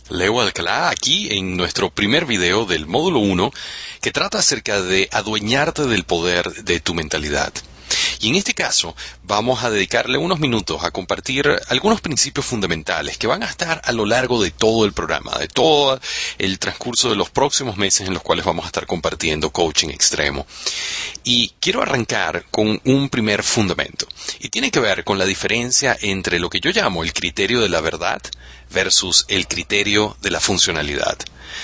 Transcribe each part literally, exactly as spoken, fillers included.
Leo Alcalá aquí en nuestro primer video del módulo uno que trata acerca de adueñarte del poder de tu mentalidad. Y en este caso vamos a dedicarle unos minutos a compartir algunos principios fundamentales que van a estar a lo largo de todo el programa, de todo el transcurso de los próximos meses en los cuales vamos a estar compartiendo coaching extremo. Y quiero arrancar con un primer fundamento. Y tiene que ver con la diferencia entre lo que yo llamo el criterio de la verdad versus el criterio de la funcionalidad.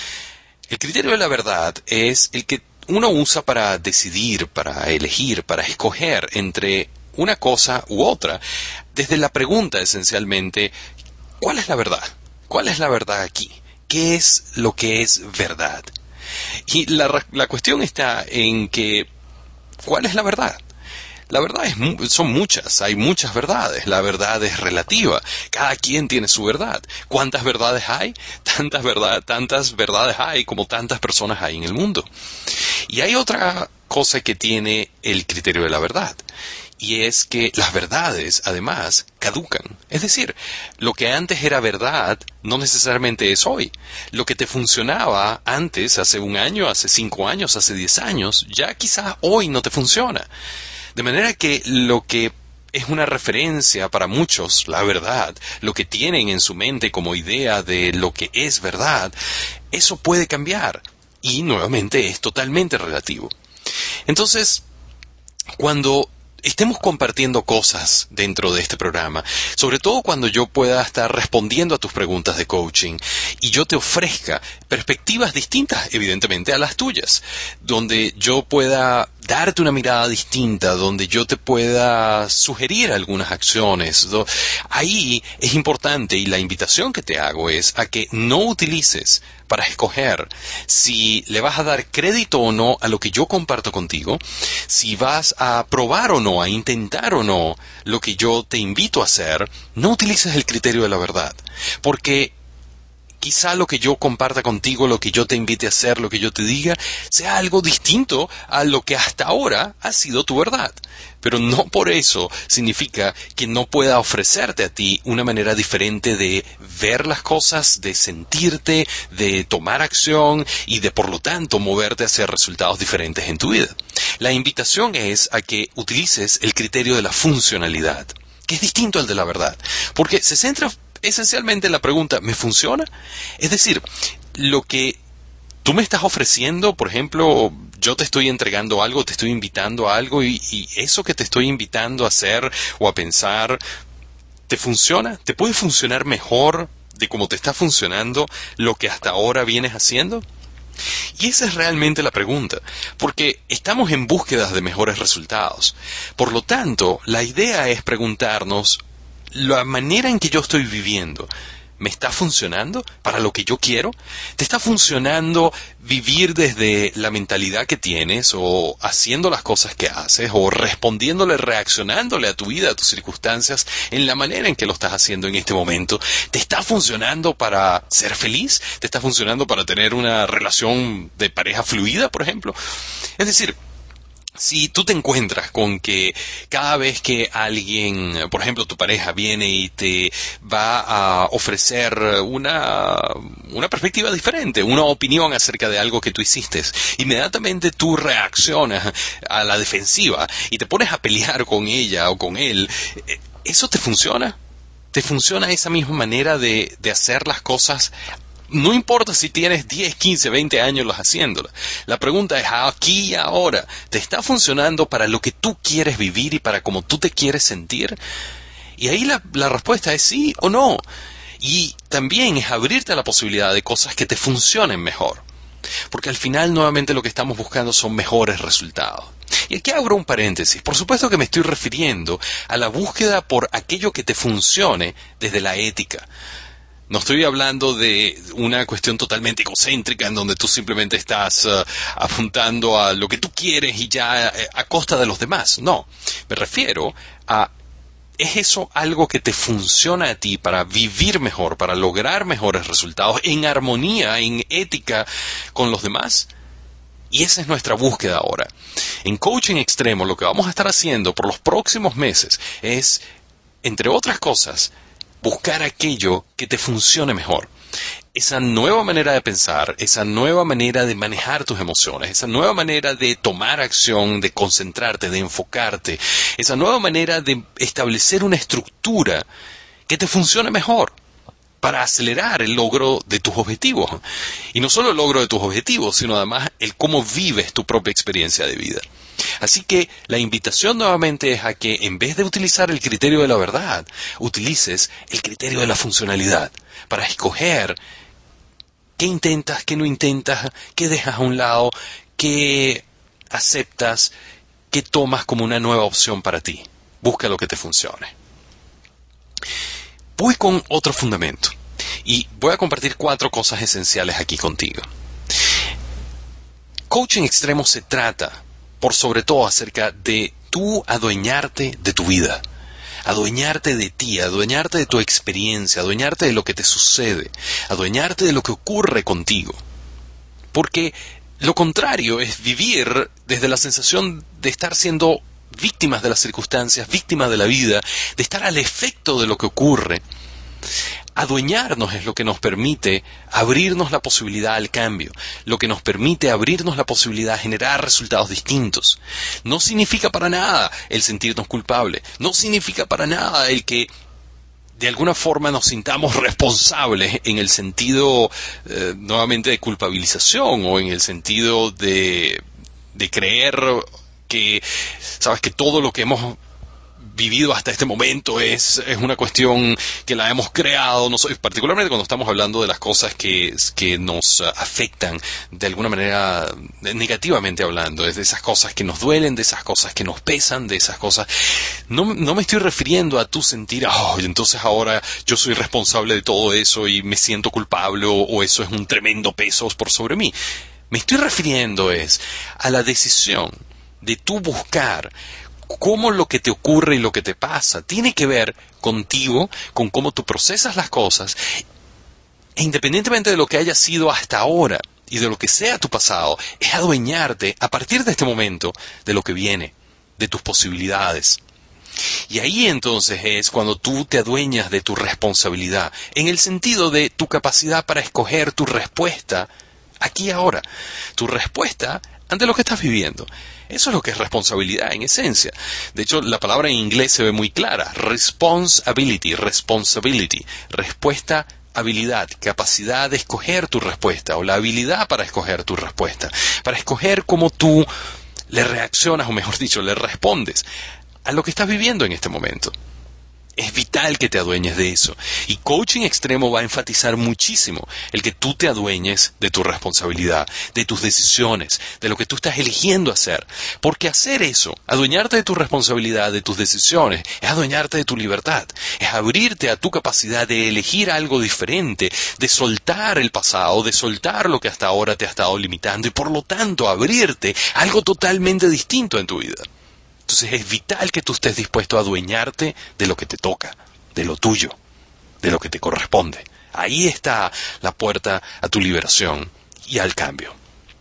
El criterio de la verdad es el que uno usa para decidir, para elegir, para escoger entre una cosa u otra, desde la pregunta esencialmente, ¿cuál es la verdad? ¿Cuál es la verdad aquí? ¿Qué es lo que es verdad? Y la, la cuestión está en que, ¿cuál es la verdad? La verdad es, son muchas, hay muchas verdades, la verdad es relativa, cada quien tiene su verdad. ¿Cuántas verdades hay? Tantas, verdad, tantas verdades hay como tantas personas hay en el mundo. Y hay otra cosa que tiene el criterio de la verdad, y es que las verdades, además, caducan. Es decir, lo que antes era verdad no necesariamente es hoy. Lo que te funcionaba antes, hace un año, hace cinco años, hace diez años, ya quizás hoy no te funciona. De manera que lo que es una referencia para muchos, la verdad, lo que tienen en su mente como idea de lo que es verdad, eso puede cambiar y nuevamente es totalmente relativo. Entonces, cuando estemos compartiendo cosas dentro de este programa, sobre todo cuando yo pueda estar respondiendo a tus preguntas de coaching y yo te ofrezca perspectivas distintas, evidentemente, a las tuyas, donde yo pueda darte una mirada distinta, donde yo te pueda sugerir algunas acciones. Ahí es importante, y la invitación que te hago es a que no utilices para escoger si le vas a dar crédito o no a lo que yo comparto contigo, si vas a probar o no, a intentar o no lo que yo te invito a hacer. No utilices el criterio de la verdad, porque quizá lo que yo comparta contigo, lo que yo te invite a hacer, lo que yo te diga, sea algo distinto a lo que hasta ahora ha sido tu verdad. Pero no por eso significa que no pueda ofrecerte a ti una manera diferente de ver las cosas, de sentirte, de tomar acción y de, por lo tanto, moverte hacia resultados diferentes en tu vida. La invitación es a que utilices el criterio de la funcionalidad, que es distinto al de la verdad, porque se centra esencialmente la pregunta, ¿me funciona? Es decir, lo que tú me estás ofreciendo, por ejemplo, yo te estoy entregando algo, te estoy invitando a algo y, y eso que te estoy invitando a hacer o a pensar, ¿te funciona? ¿Te puede funcionar mejor de cómo te está funcionando lo que hasta ahora vienes haciendo? Y esa es realmente la pregunta, porque estamos en búsqueda de mejores resultados. Por lo tanto, la idea es preguntarnos, ¿la manera en que yo estoy viviendo me está funcionando para lo que yo quiero? ¿Te está funcionando vivir desde la mentalidad que tienes, o haciendo las cosas que haces, o respondiéndole, reaccionándole a tu vida, a tus circunstancias, en la manera en que lo estás haciendo en este momento? ¿Te está funcionando para ser feliz? ¿Te está funcionando para tener una relación de pareja fluida, por ejemplo? Es decir, si tú te encuentras con que cada vez que alguien, por ejemplo tu pareja, viene y te va a ofrecer una, una perspectiva diferente, una opinión acerca de algo que tú hiciste, inmediatamente tú reaccionas a la defensiva y te pones a pelear con ella o con él, ¿eso te funciona? ¿Te funciona esa misma manera de, de hacer las cosas? No importa si tienes diez, quince, veinte años los haciéndola. La pregunta es, aquí y ahora, ¿te está funcionando para lo que tú quieres vivir y para cómo tú te quieres sentir? Y ahí la, la respuesta es sí o no. Y también es abrirte a la posibilidad de cosas que te funcionen mejor. Porque al final, nuevamente, lo que estamos buscando son mejores resultados. Y aquí abro un paréntesis. Por supuesto que me estoy refiriendo a la búsqueda por aquello que te funcione desde la ética. No estoy hablando de una cuestión totalmente egocéntrica en donde tú simplemente estás uh, apuntando a lo que tú quieres y ya uh, a costa de los demás. No, me refiero a, ¿es eso algo que te funciona a ti para vivir mejor, para lograr mejores resultados en armonía, en ética con los demás? Y esa es nuestra búsqueda ahora. En Coaching Extremo lo que vamos a estar haciendo por los próximos meses es, entre otras cosas, buscar aquello que te funcione mejor. esa nueva manera de pensar, esa nueva manera de manejar tus emociones, esa nueva manera de tomar acción, de concentrarte, de enfocarte, esa nueva manera de establecer una estructura que te funcione mejor para acelerar el logro de tus objetivos. Y no solo el logro de tus objetivos, sino además el cómo vives tu propia experiencia de vida. Así que la invitación nuevamente es a que en vez de utilizar el criterio de la verdad, utilices el criterio de la funcionalidad para escoger qué intentas, qué no intentas, qué dejas a un lado, qué aceptas, qué tomas como una nueva opción para ti. Busca lo que te funcione. Voy con otro fundamento y voy a compartir cuatro cosas esenciales aquí contigo. Coaching extremo se trata, por sobre todo, acerca de tú adueñarte de tu vida, adueñarte de ti, adueñarte de tu experiencia, adueñarte de lo que te sucede, adueñarte de lo que ocurre contigo. Porque lo contrario es vivir desde la sensación de estar siendo víctimas de las circunstancias, víctimas de la vida, de estar al efecto de lo que ocurre. Adueñarnos es lo que nos permite abrirnos la posibilidad al cambio, lo que nos permite abrirnos la posibilidad de generar resultados distintos. No significa para nada el sentirnos culpables, no significa para nada el que de alguna forma nos sintamos responsables en el sentido eh, nuevamente de culpabilización o en el sentido de, de creer que, sabes, que todo lo que hemos vivido hasta este momento es, es una cuestión que la hemos creado, no sé, particularmente cuando estamos hablando de las cosas que, que nos afectan de alguna manera negativamente hablando, es de esas cosas que nos duelen, de esas cosas que nos pesan, de esas cosas. No, no me estoy refiriendo a tú sentir, oh, entonces ahora yo soy responsable de todo eso y me siento culpable o, o eso es un tremendo peso por sobre mí. Me estoy refiriendo es a la decisión de tú buscar cómo lo que te ocurre y lo que te pasa tiene que ver contigo, con cómo tú procesas las cosas, e independientemente de lo que haya sido hasta ahora y de lo que sea tu pasado, es adueñarte a partir de este momento de lo que viene, de tus posibilidades. Y ahí entonces es cuando tú te adueñas de tu responsabilidad, en el sentido de tu capacidad para escoger tu respuesta aquí y ahora, tu respuesta ante lo que estás viviendo. Eso es lo que es responsabilidad en esencia. De hecho, la palabra en inglés se ve muy clara. Responsibility, responsibility. Respuesta, habilidad, capacidad de escoger tu respuesta o la habilidad para escoger tu respuesta. Para escoger cómo tú le reaccionas o mejor dicho, le respondes a lo que estás viviendo en este momento. Es vital que te adueñes de eso. Y Coaching Extremo va a enfatizar muchísimo el que tú te adueñes de tu responsabilidad, de tus decisiones, de lo que tú estás eligiendo hacer. Porque hacer eso, adueñarte de tu responsabilidad, de tus decisiones, es adueñarte de tu libertad. Es abrirte a tu capacidad de elegir algo diferente, de soltar el pasado, de soltar lo que hasta ahora te ha estado limitando y por lo tanto abrirte a algo totalmente distinto en tu vida. Entonces es vital que tú estés dispuesto a adueñarte de lo que te toca, de lo tuyo, de lo que te corresponde. Ahí está la puerta a tu liberación y al cambio.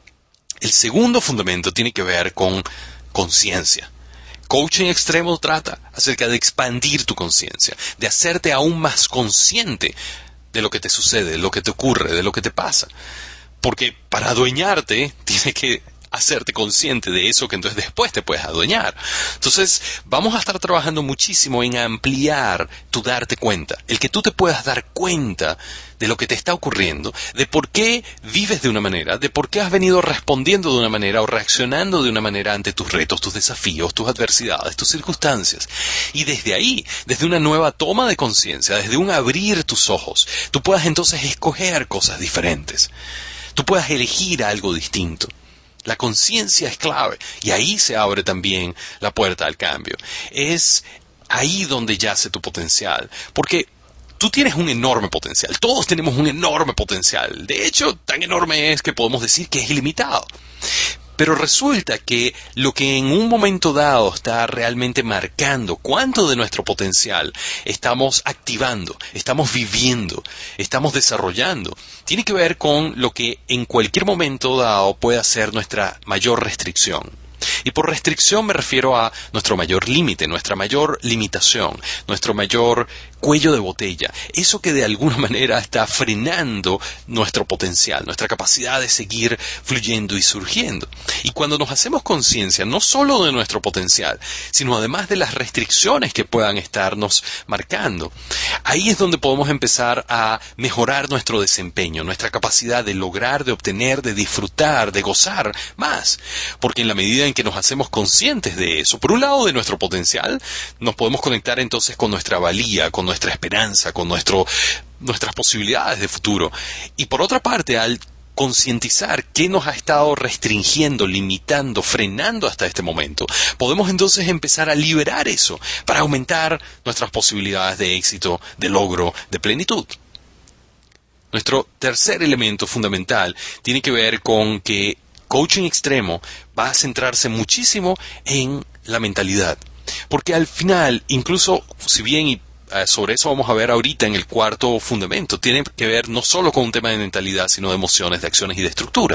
El segundo fundamento tiene que ver con conciencia. Coaching Extremo trata acerca de expandir tu conciencia, de hacerte aún más consciente de lo que te sucede, de lo que te ocurre, de lo que te pasa. Porque para adueñarte tienes que hacerte consciente de eso que entonces después te puedes adueñar. Entonces vamos a estar trabajando muchísimo en ampliar tu darte cuenta, el que tú te puedas dar cuenta de lo que te está ocurriendo, de por qué vives de una manera, de por qué has venido respondiendo de una manera o reaccionando de una manera ante tus retos, tus desafíos, tus adversidades, tus circunstancias. Y desde ahí, desde una nueva toma de conciencia, desde un abrir tus ojos, tú puedas entonces escoger cosas diferentes. Tú puedas elegir algo distinto. La conciencia es clave y ahí se abre también la puerta al cambio. Es ahí donde yace tu potencial, porque tú tienes un enorme potencial, todos tenemos un enorme potencial. De hecho, tan enorme es que podemos decir que es ilimitado. Pero resulta que lo que en un momento dado está realmente marcando cuánto de nuestro potencial estamos activando, estamos viviendo, estamos desarrollando, tiene que ver con lo que en cualquier momento dado puede ser nuestra mayor restricción. Y por restricción me refiero a nuestro mayor límite, nuestra mayor limitación, nuestro mayor cuello de botella, eso que de alguna manera está frenando nuestro potencial, nuestra capacidad de seguir fluyendo y surgiendo. Y cuando nos hacemos conciencia no solo de nuestro potencial, sino además de las restricciones que puedan estarnos marcando, ahí es donde podemos empezar a mejorar nuestro desempeño, nuestra capacidad de lograr, de obtener, de disfrutar, de gozar más. Porque en la medida en que nos hacemos conscientes de eso, por un lado de nuestro potencial, nos podemos conectar entonces con nuestra valía, con nuestra esperanza, con nuestro, nuestras posibilidades de futuro. Y por otra parte, al concientizar qué nos ha estado restringiendo, limitando, frenando hasta este momento, podemos entonces empezar a liberar eso para aumentar nuestras posibilidades de éxito, de logro, de plenitud. Nuestro tercer elemento fundamental tiene que ver con que coaching extremo va a centrarse muchísimo en la mentalidad. Porque al final, incluso si bien y sobre eso vamos a ver ahorita en el cuarto fundamento, tiene que ver no solo con un tema de mentalidad, sino de emociones, de acciones y de estructura.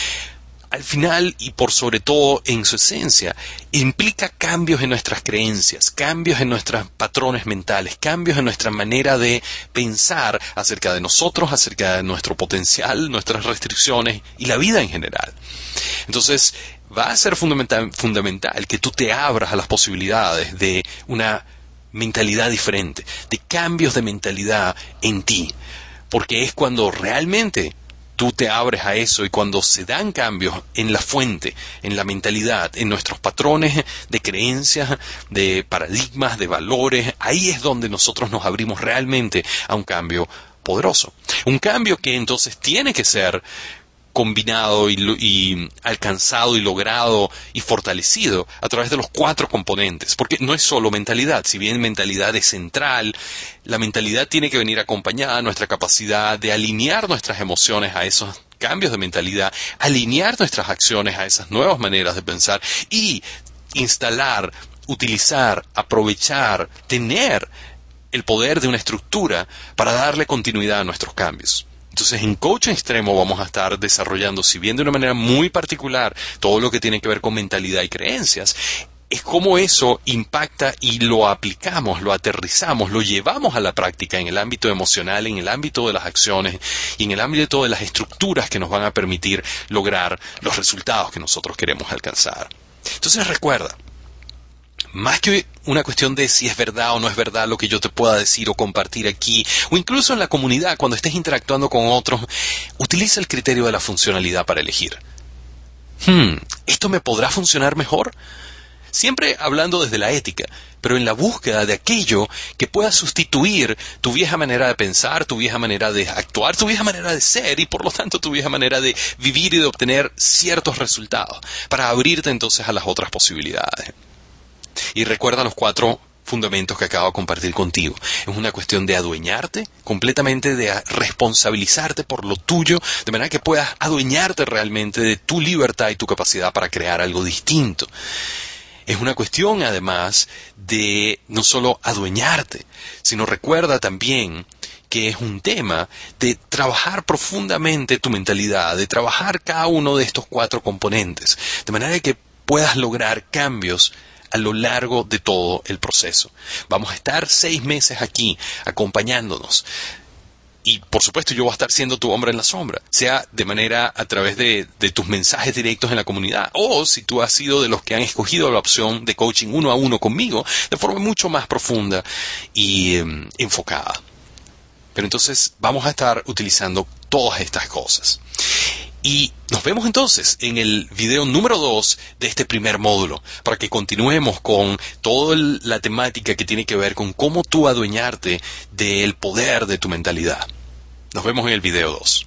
Al final, y por sobre todo en su esencia, implica cambios en nuestras creencias, cambios en nuestros patrones mentales, cambios en nuestra manera de pensar acerca de nosotros, acerca de nuestro potencial, nuestras restricciones y la vida en general. Entonces, va a ser fundamental, fundamental que tú te abras a las posibilidades de una mentalidad diferente, de cambios de mentalidad en ti, porque es cuando realmente tú te abres a eso y cuando se dan cambios en la fuente, en la mentalidad, en nuestros patrones de creencias, de paradigmas, de valores, ahí es donde nosotros nos abrimos realmente a un cambio poderoso. Un cambio que entonces tiene que ser combinado y, y alcanzado y logrado y fortalecido a través de los cuatro componentes, porque no es solo mentalidad, si bien mentalidad es central, la mentalidad tiene que venir acompañada de nuestra capacidad de alinear nuestras emociones a esos cambios de mentalidad, alinear nuestras acciones a esas nuevas maneras de pensar y instalar, utilizar, aprovechar, tener el poder de una estructura para darle continuidad a nuestros cambios. Entonces, en coaching extremo vamos a estar desarrollando, si bien de una manera muy particular, todo lo que tiene que ver con mentalidad y creencias, es cómo eso impacta y lo aplicamos, lo aterrizamos, lo llevamos a la práctica en el ámbito emocional, en el ámbito de las acciones y en el ámbito de las estructuras que nos van a permitir lograr los resultados que nosotros queremos alcanzar. Entonces, recuerda, más que una cuestión de si es verdad o no es verdad lo que yo te pueda decir o compartir aquí, o incluso en la comunidad, cuando estés interactuando con otros, utiliza el criterio de la funcionalidad para elegir. Hmm, ¿esto me podrá funcionar mejor? Siempre hablando desde la ética, pero en la búsqueda de aquello que pueda sustituir tu vieja manera de pensar, tu vieja manera de actuar, tu vieja manera de ser y por lo tanto tu vieja manera de vivir y de obtener ciertos resultados, para abrirte entonces a las otras posibilidades. Y recuerda los cuatro fundamentos que acabo de compartir contigo. Es una cuestión de adueñarte completamente, de responsabilizarte por lo tuyo, de manera que puedas adueñarte realmente de tu libertad y tu capacidad para crear algo distinto. Es una cuestión, además, de no solo adueñarte, sino recuerda también que es un tema de trabajar profundamente tu mentalidad, de trabajar cada uno de estos cuatro componentes, de manera que puedas lograr cambios a lo largo de todo el proceso. Vamos a estar seis meses aquí acompañándonos. Y por supuesto yo voy a estar siendo tu hombre en la sombra, sea de manera a través de, de tus mensajes directos en la comunidad, o si tú has sido de los que han escogido la opción de coaching uno a uno conmigo, de forma mucho más profunda y eh, enfocada. Pero entonces vamos a estar utilizando todas estas cosas. Y nos vemos entonces en el video número dos de este primer módulo, para que continuemos con toda la temática que tiene que ver con cómo tú adueñarte del poder de tu mentalidad. Nos vemos en el video dos.